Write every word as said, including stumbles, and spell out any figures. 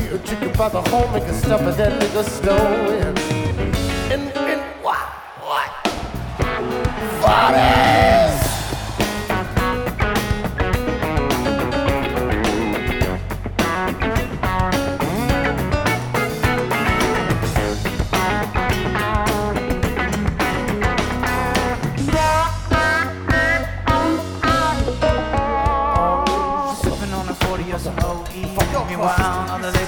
Drinking by the home, making stuff and that nigga stowing.